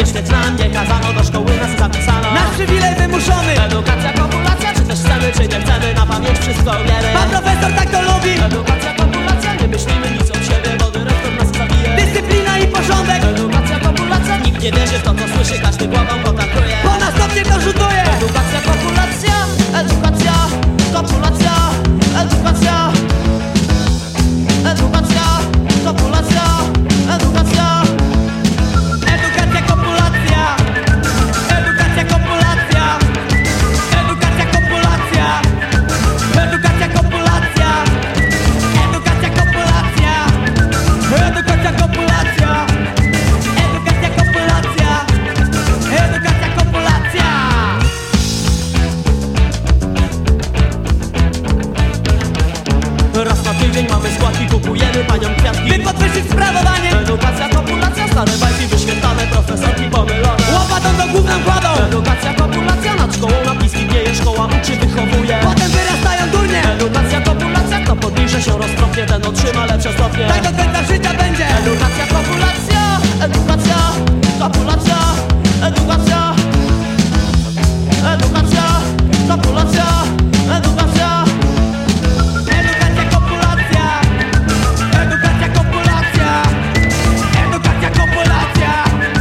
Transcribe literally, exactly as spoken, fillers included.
myśleć nam nie kazano, do szkoły nas zapisano. Nasz przywilej wymuszony. Edukacja, populacja, czy też chcemy, czy nie chcemy, na pamięć wszystko wiemy. Pan profesor tak to lubi. Edukacja, populacja, nie myślimy nic od siebie, bo dyrektor nas zabije. Dyscyplina i porządek. Edukacja, populacja, nikt nie wierzy w to,